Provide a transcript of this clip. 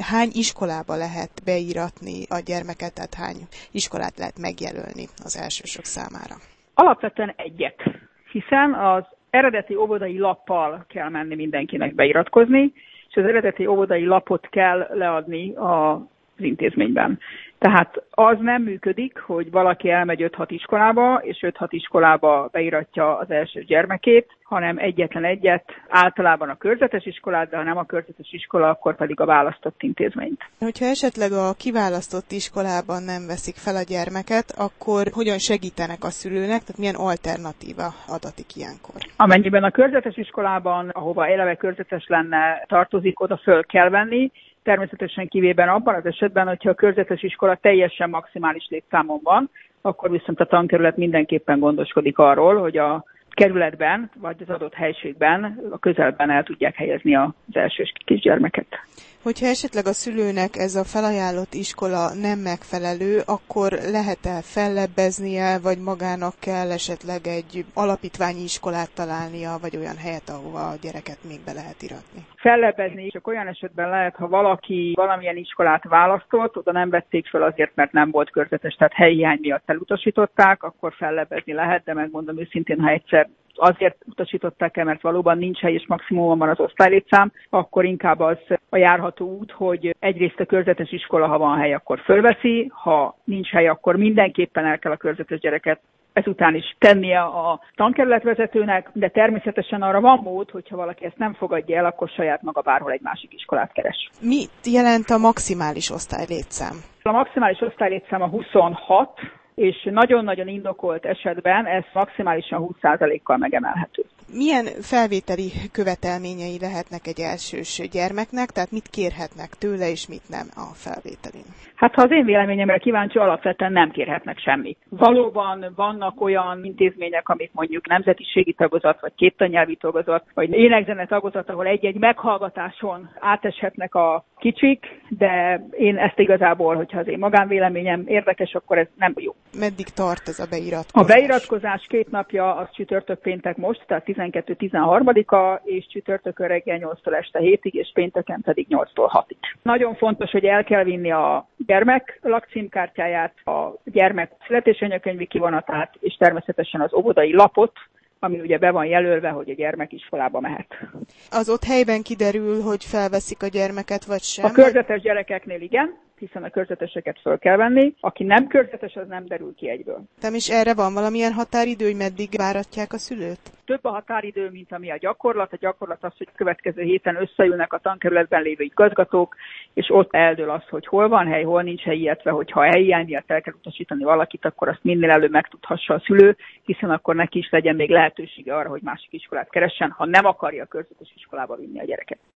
hány iskolába lehet beíratni a gyermeket, tehát hány iskolát lehet megjelölni az elsősök számára? Alapvetően egyet, hiszen az eredeti óvodai lappal kell menni mindenkinek beiratkozni, és az eredeti óvodai lapot kell leadni az intézményben. Tehát az nem működik, hogy valaki elmegy 5-6 iskolába, és 5-6 iskolába beiratja az első gyermekét, hanem egyetlen egyet, általában a körzetes iskolát, de ha nem a körzetes iskola, akkor pedig a választott intézményt. Hogyha esetleg a kiválasztott iskolában nem veszik fel a gyermeket, akkor hogyan segítenek a szülőnek, tehát milyen alternatíva adatik ilyenkor? Amennyiben a körzetes iskolában, ahova eleve körzetes lenne, tartozik, oda föl kell venni, természetesen kivéve abban az esetben, hogyha a körzetes iskola teljesen maximális létszámon van, akkor viszont a tankerület mindenképpen gondoskodik arról, hogy a kerületben, vagy az adott helységben, a közelben el tudják helyezni az elsős kisgyermeket. Hogyha esetleg a szülőnek ez a felajánlott iskola nem megfelelő, akkor lehet-e fellebbeznie, vagy magának kell esetleg egy alapítványi iskolát találnia, vagy olyan helyet, ahova a gyereket még be lehet iratni? Fellebbezni csak olyan esetben lehet, ha valaki valamilyen iskolát választott, oda nem vették fel azért, mert nem volt körzetes, tehát helyihiány miatt elutasították, akkor fellebbezni lehet, de megmondom őszintén, ha egyszer azért utasították el, mert valóban nincs hely és maximumon van az osztálylétszám, akkor inkább az a járható út, hogy egyrészt a körzetes iskola, ha van hely, akkor fölveszi, ha nincs hely, akkor mindenképpen el kell a körzetes gyereket ezután is tennie a tankerületvezetőnek, de természetesen arra van mód, hogyha valaki ezt nem fogadja el, akkor saját maga bárhol egy másik iskolát keres. Mit jelent a maximális osztálylétszám? A maximális osztálylétszám a 26, és nagyon-nagyon indokolt esetben ez maximálisan 20%-kal megemelhető. Milyen felvételi követelményei lehetnek egy elsős gyermeknek, tehát mit kérhetnek tőle, és mit nem a felvételin? Hát ha az én véleményemre kíváncsi, alapvetően nem kérhetnek semmit. Valóban vannak olyan intézmények, amik mondjuk nemzetiségi tagozat, vagy kéttannyelvi tagozat, vagy énekzene tagozat, ahol egy-egy meghallgatáson áteshetnek a kicsik, de én ezt igazából, hogyha az én magánvéleményem érdekes, akkor ez nem jó. Meddig tart ez a beiratkozás? A beiratkozás 2 napja, az csütörtök-péntek most, tehát 12-13-a, és csütörtökön reggel 8-tól este 7-ig, és pénteken pedig 8-tól 6-ig. Nagyon fontos, hogy el kell vinni a gyermek lakcímkártyáját, a gyermek születésanyakönyvi kivonatát, és természetesen az óvodai lapot, ami ugye be van jelölve, hogy a gyermek iskolába mehet. Az ott helyben kiderül, hogy felveszik a gyermeket, vagy sem? A körzetes gyerekeknél igen, hiszen a körzeteseket föl kell venni. Aki nem körzetes, az nem derül ki egyből. És erre van valamilyen határidő, hogy meddig váratják a szülőt? Több a határidő, mint ami a gyakorlat. A gyakorlat az, hogy következő héten összeülnek a tankerületben lévő igazgatók, és ott eldől az, hogy hol van hely, hol nincs hely, illetve hogyha helyhiány miatt el kell utasítani valakit, akkor azt minél előbb megtudhassa a szülő, hiszen akkor neki is legyen még lehetősége arra, hogy másik iskolát keressen, ha nem akarja a körzetes iskolába vinni a gyereket.